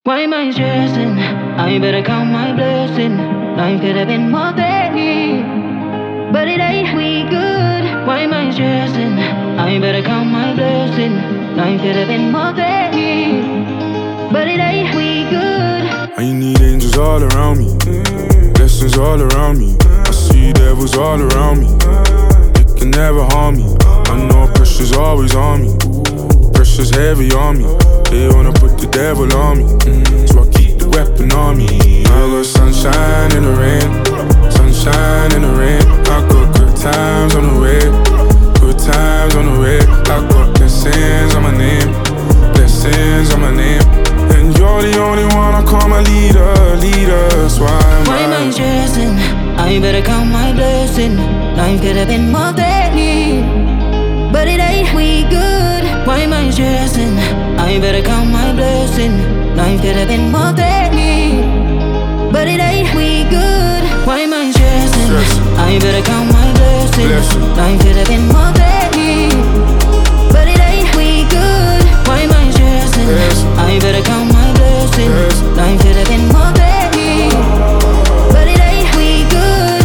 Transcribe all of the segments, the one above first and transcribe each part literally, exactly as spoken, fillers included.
Why am I stressing? I better count my blessing. Life could have been more petty, but it ain't we good. Why am I stressing? I better count my blessing. Life could have been more petty, but it ain't we good. I need angels all around me, blessings all around me. I see devils all around me, they can never harm me. I know pressure's always on me, pressure's heavy on me. They wanna put the devil on me, so I keep the weapon on me. I got sunshine in the rain, sunshine in the rain. I got good times on the way, good times on the way. I got blessings on my name, blessings on my name. And you're the only one I call my leader, leader. So why am Why am I stressing? I better count my blessing. Life could have been more petty, but it ain't we good. Why am I stressing? I better count my blessing. Life could have been more petty, but it ain't we good. Why am I stressing? Stressing. I better count my blessing. Blessing. Life could have been more petty, but it ain't we good. Why am I stressing? Yes. I better count my blessing. Yes. Life could have been more petty, but it ain't we good.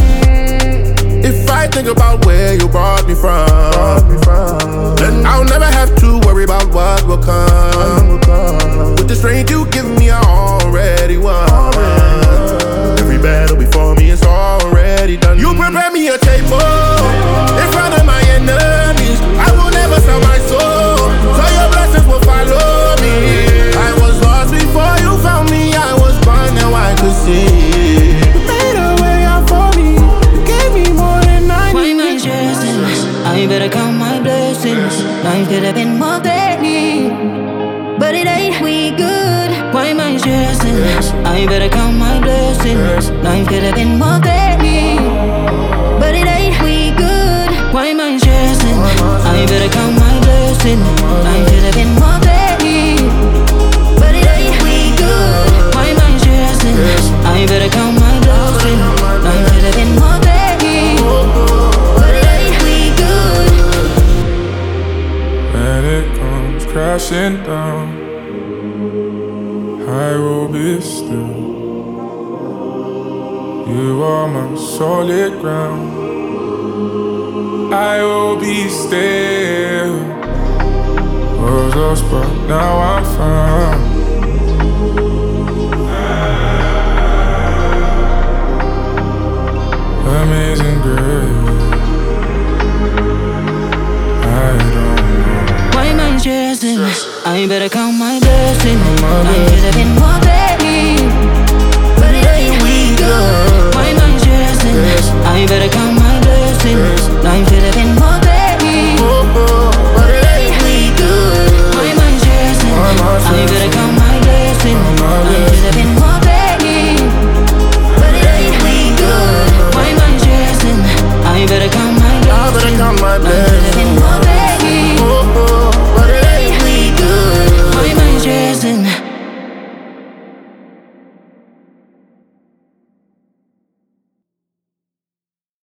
If I think about where you brought me from, then I'll never have to worry about what will come. With the strength you give me, I already won. Every battle before me is already done. You prepare me a table in front of my enemies. I will never sell my soul, so your blessings will follow me. I was lost before you found me. I was blind, now I could see. You made a way out for me. You gave me more than I Why am I needed. stressing? I better count my blessings. Life could have been more petty, but it ain't we good. Why am I stressing? Yes. I better count my blessings. Yes. Life could have been more petty, but it ain't we good. Why am I stressing? I better count my blessings. Life could have been more petty, but it ain't we good. Why am I stressing? Yes. I better count my blessings. Life could have been more petty, but it ain't we good. When it comes crashing down, I will be still. You are my solid ground, I will be still. Was lost but now I'm found.